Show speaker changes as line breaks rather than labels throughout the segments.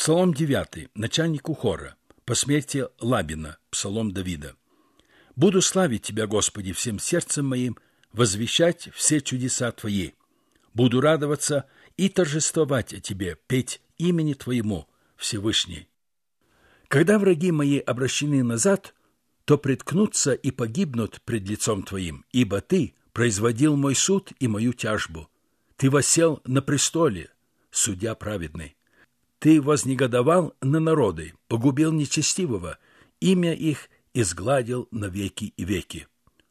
Псалом 9, начальнику хора, по смерти Лабина, псалом Давида. «Буду славить Тебя, Господи, всем сердцем моим, возвещать все чудеса Твои. Буду радоваться и торжествовать о Тебе, петь имени Твоему, Всевышний. Когда враги мои обращены назад, то приткнутся и погибнут пред лицом Твоим, ибо Ты производил мой суд и мою тяжбу. Ты воссел на престоле, судья праведный. Ты вознегодовал на народы, погубил нечестивого, имя их изгладил навеки и веки.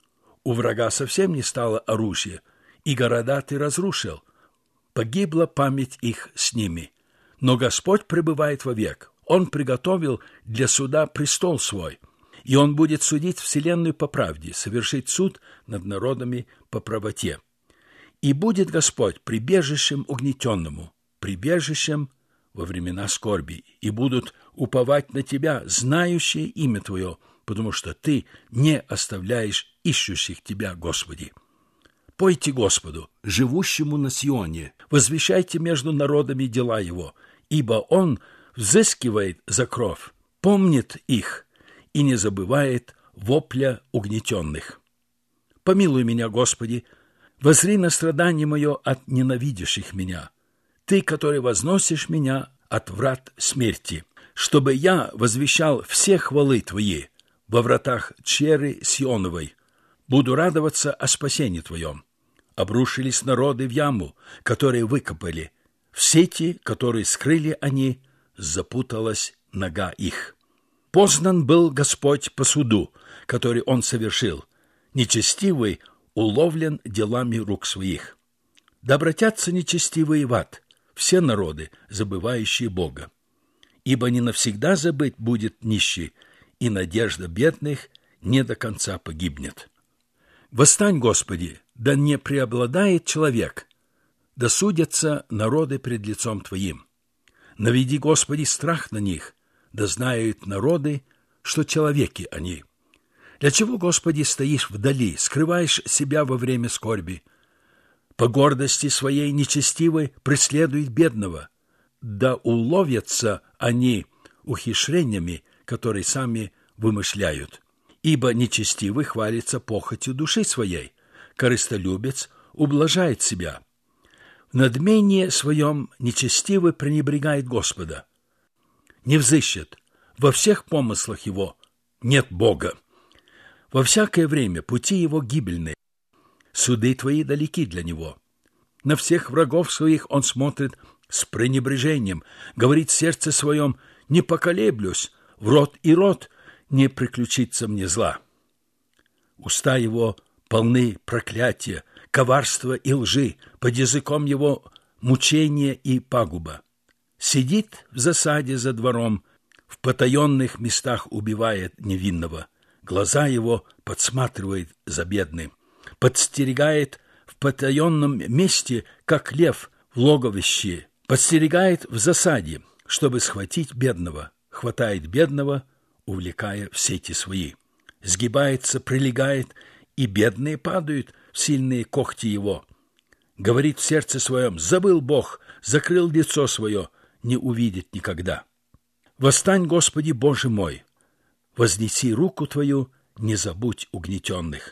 У врага совсем не стало оружия, и города Ты разрушил. Погибла память их с ними. Но Господь пребывает вовек. Он приготовил для суда престол свой, и Он будет судить вселенную по правде, совершить суд над народами по правоте. И будет Господь прибежищем угнетенному, прибежищем во времена скорби, и будут уповать на Тебя, знающие имя Твое, потому что Ты не оставляешь ищущих Тебя, Господи. Пойте Господу, живущему на Сионе, возвещайте между народами дела Его, ибо Он взыскивает за кровь, помнит их и не забывает вопля угнетенных. Помилуй меня, Господи, воззри на страдание мое от ненавидящих меня, Ты, который возносишь меня от врат смерти, чтобы я возвещал все хвалы Твои во вратах черы Сионовой. Буду радоваться о спасении Твоем. Обрушились народы в яму, которые выкопали. В сети, которые скрыли они, запуталась нога их. Познан был Господь по суду, который Он совершил. Нечестивый уловлен делами рук своих. Да обратятся нечестивые в ад, все народы, забывающие Бога. Ибо не навсегда забыт будет нищий, и надежда бедных не до конца погибнет. Восстань, Господи, да не преобладает человек, да судятся народы пред лицом Твоим. Наведи, Господи, страх на них, да знают народы, что человеки они. Для чего, Господи, стоишь вдали, скрываешь себя во время скорби? По гордости своей нечестивой преследует бедного, да уловятся они ухищрениями, которые сами вымышляют. Ибо нечестивый хвалится похотью души своей, корыстолюбец ублажает себя. В надмении своем нечестивый пренебрегает Господа. Не взыщет, во всех помыслах его нет Бога. Во всякое время пути его гибельны, суды Твои далеки для него. На всех врагов своих он смотрит с пренебрежением, говорит в сердце своем: не поколеблюсь, в рот и рот не приключится мне зла. Уста его полны проклятия, коварства и лжи, под языком его мучения и пагуба. Сидит в засаде за двором, в потаенных местах убивает невинного. Глаза его подсматривает за бедным, подстерегает в потаенном месте, как лев в логовище, подстерегает в засаде, чтобы схватить бедного, хватает бедного, увлекая в сети свои. Сгибается, прилегает, и бедные падают в сильные когти его. Говорит в сердце своем: забыл Бог, закрыл лицо свое, не увидит никогда. Восстань, Господи, Боже мой, вознеси руку Твою, не забудь угнетенных.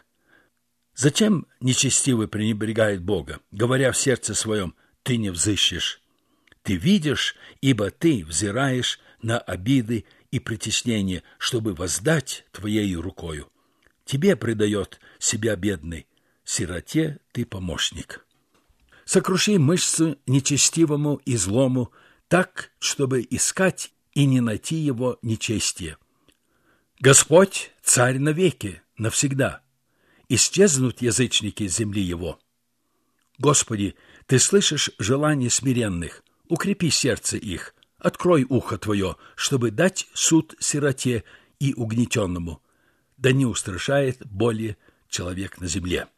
Зачем нечестивый пренебрегает Бога, говоря в сердце своем: Ты не взыщешь? Ты видишь, ибо Ты взираешь на обиды и притеснения, чтобы воздать Твоею рукою. Тебе предает себя бедный, сироте Ты помощник. Сокруши мышцы нечестивому и злому, так, чтобы искать и не найти его нечестие. Господь – царь навеки, навсегда. Исчезнут язычники земли его. Господи, Ты слышишь желания смиренных, укрепи сердце их, открой ухо Твое, чтобы дать суд сироте и угнетенному, да не устрашает боли человек на земле.